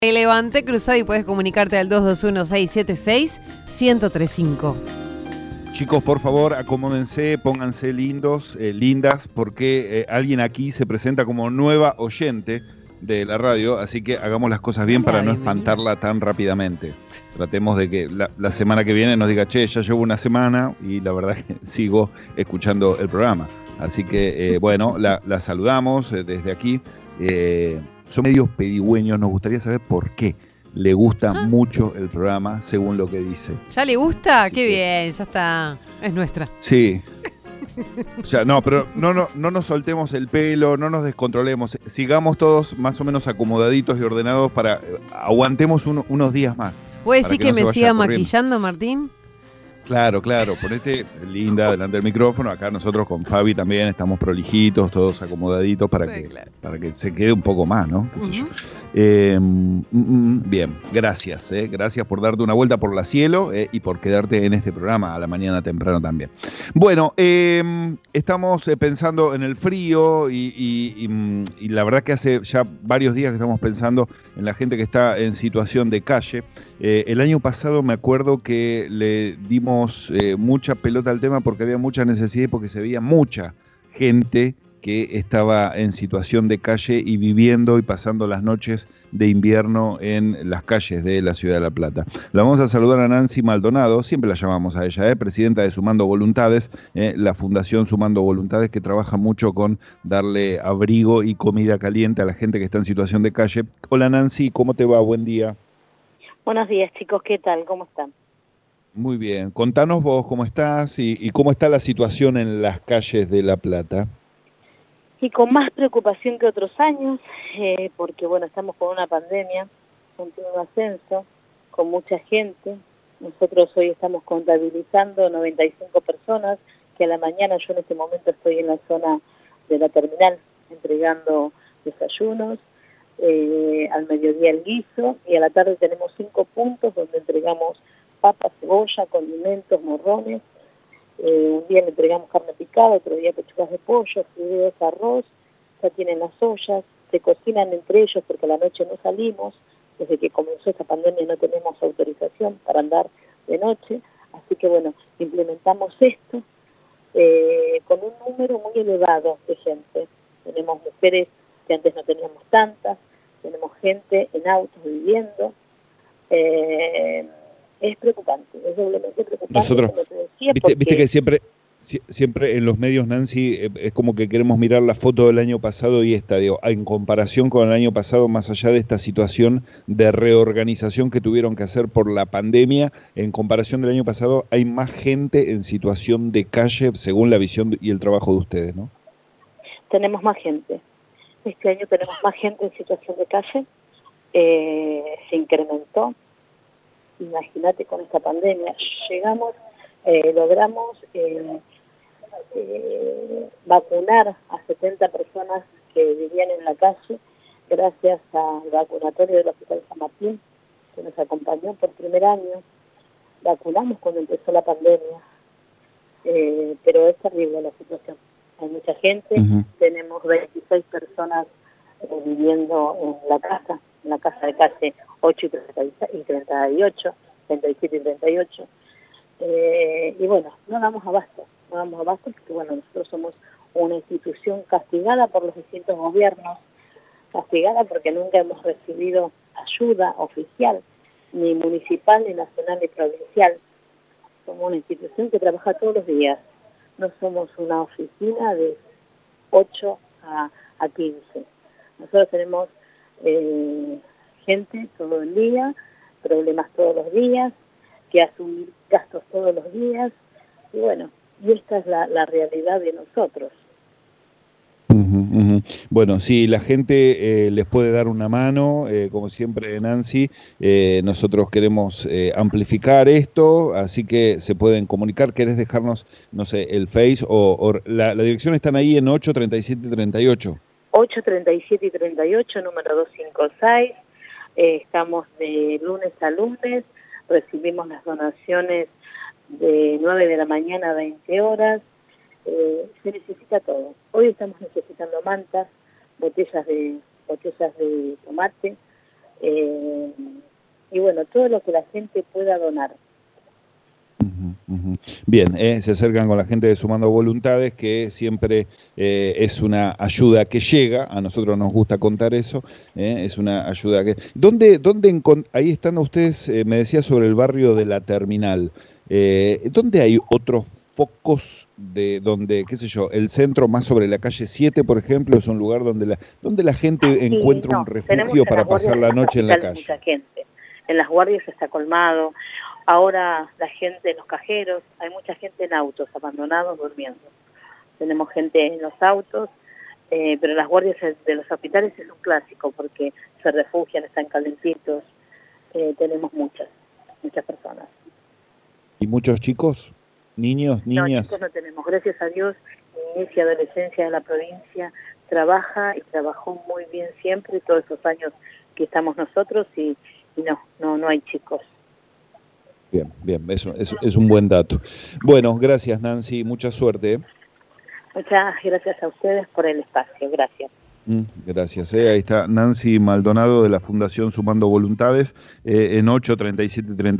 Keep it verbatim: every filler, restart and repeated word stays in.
Levante Cruzada y puedes comunicarte al dos dos uno, seis siete seis, uno cero tres cinco. Chicos, por favor, acomódense, pónganse lindos, eh, lindas, porque eh, alguien aquí se presenta como nueva oyente de la radio, así que hagamos las cosas bien para no espantarla tan rápidamente. Tratemos de que la, la semana que viene nos diga, che, ya llevo una semana y la verdad es que sigo escuchando el programa. Así que, eh, bueno, la, la saludamos eh, desde aquí. Eh, son medios pedigüeños, nos gustaría saber por qué le gusta ¿Ah? mucho el programa, según lo que dice. ¿Ya le gusta? Así Qué que, bien, ya está, es nuestra. Sí. O sea, no, pero no, no, no nos soltemos el pelo, no nos descontrolemos, sigamos todos más o menos acomodaditos y ordenados para, eh, aguantemos uno, unos días más. ¿Puedes decir que, que no me siga corriendo. maquillando, Martín? Claro, claro, ponete linda delante del micrófono. Acá nosotros con Fabi también estamos prolijitos, todos acomodaditos para, sí, que, claro. para que se quede un poco más, ¿no? ¿Qué uh-huh. sé yo? Eh, mm, mm, bien, gracias, eh, gracias por darte una vuelta por la cielo eh, y por quedarte en este programa a la mañana temprano también. Bueno, eh, estamos eh, pensando en el frío y, y, y, y la verdad que hace ya varios días que estamos pensando en la gente que está en situación de calle. Eh, el año pasado me acuerdo que le dimos eh, mucha pelota al tema porque había mucha necesidad y porque se veía mucha gente que estaba en situación de calle y viviendo y pasando las noches de invierno en las calles de la ciudad de La Plata. La vamos a saludar a Nancy Maldonado, siempre la llamamos a ella, ¿eh? presidenta de Sumando Voluntades, ¿eh? la Fundación Sumando Voluntades, que trabaja mucho con darle abrigo y comida caliente a la gente que está en situación de calle. Hola Nancy, ¿cómo te va? Buen día. Buenos días chicos, ¿qué tal? ¿Cómo están? Muy bien, contanos vos cómo estás y, y cómo está la situación en las calles de La Plata. Y con más preocupación que otros años, eh, porque bueno, estamos con una pandemia, con un ascenso, con mucha gente. Nosotros hoy estamos contabilizando noventa y cinco personas, que a la mañana yo en este momento estoy en la zona de la terminal entregando desayunos, eh, al mediodía el guiso, y a la tarde tenemos cinco puntos donde entregamos papas, cebolla, condimentos, morrones. Eh, un día le entregamos carne picada, otro día pechugas de pollo, fideos, arroz, ya tienen las ollas, se cocinan entre ellos porque a la noche no salimos, desde que comenzó esta pandemia no tenemos autorización para andar de noche, así que bueno, implementamos esto eh, con un número muy elevado de gente. Tenemos mujeres que antes no teníamos tantas, tenemos gente en autos viviendo, eh, es preocupante, es doblemente preocupante. Nosotros, como te decía, viste, porque... viste que siempre, siempre en los medios, Nancy, eh, es como que queremos mirar la foto del año pasado y esta, digo, en comparación con el año pasado, más allá de esta situación de reorganización que tuvieron que hacer por la pandemia, en comparación del año pasado, hay más gente en situación de calle, según la visión y el trabajo de ustedes, ¿no? Tenemos más gente. Este año tenemos más gente en situación de calle, eh, se incrementó. Imagínate con esta pandemia, llegamos, eh, logramos eh, eh, vacunar a setenta personas que vivían en la calle gracias al vacunatorio del Hospital San Martín, que nos acompañó por primer año. Vacunamos cuando empezó la pandemia, eh, pero es terrible la situación. Hay mucha gente, uh-huh. tenemos veintiséis personas eh, viviendo en la casa, en la casa de calle ocho y treinta y ocho, treinta y siete y treinta y ocho. Eh, y bueno, no damos abasto, no damos abasto porque bueno, nosotros somos una institución castigada por los distintos gobiernos, castigada porque nunca hemos recibido ayuda oficial, ni municipal, ni nacional, ni provincial. Somos una institución que trabaja todos los días. No somos una oficina de ocho a quince. Nosotros tenemos eh, gente todo el día, problemas todos los días, que asumir gastos todos los días, y bueno, y esta es la, la realidad de nosotros. Uh-huh, uh-huh. Bueno, si la gente eh, les puede dar una mano, eh, como siempre Nancy, eh, nosotros queremos eh, amplificar esto, así que se pueden comunicar. ¿Querés dejarnos, no sé, el Face o, o la, la dirección? Están ahí en ocho, treinta y siete, treinta y ocho. ocho, treinta y siete y treinta y ocho, número doscientos cincuenta y seis. Eh, estamos de lunes a lunes, recibimos las donaciones de nueve de la mañana a veinte horas. Eh, se necesita todo. Hoy estamos necesitando mantas, botellas de botellas de tomate, eh, y bueno, todo lo que la gente pueda donar. Uh-huh, uh-huh. Bien, eh, se acercan con la gente de Sumando Voluntades, que siempre eh, es una ayuda que llega, a nosotros nos gusta contar eso, eh, es una ayuda que... ¿Dónde, dónde encont... Ahí están ustedes, eh, me decía sobre el barrio de La Terminal, eh, ¿dónde hay otros focos de donde, qué sé yo, el centro más sobre la calle siete, por ejemplo, es un lugar donde la, donde la gente sí, encuentra no, un refugio para pasar la noche en la calle? Mucha gente. En las guardias está colmado. Ahora la gente en los cajeros, hay mucha gente en autos abandonados durmiendo. Tenemos gente en los autos, eh, pero las guardias de los hospitales es un clásico porque se refugian, están calentitos. Eh, tenemos muchas, muchas personas. ¿Y muchos chicos? ¿Niños, niñas? No, chicos no tenemos. Gracias a Dios, niñez y adolescencia de la provincia trabaja y trabajó muy bien siempre, todos esos años que estamos nosotros y, y no, no, no hay chicos. Bien, bien, eso es, es un buen dato. Bueno, gracias Nancy, mucha suerte. Muchas gracias a ustedes por el espacio, gracias. Mm, gracias, eh. Ahí está Nancy Maldonado de la Fundación Sumando Voluntades, eh, en ocho treinta y siete treinta.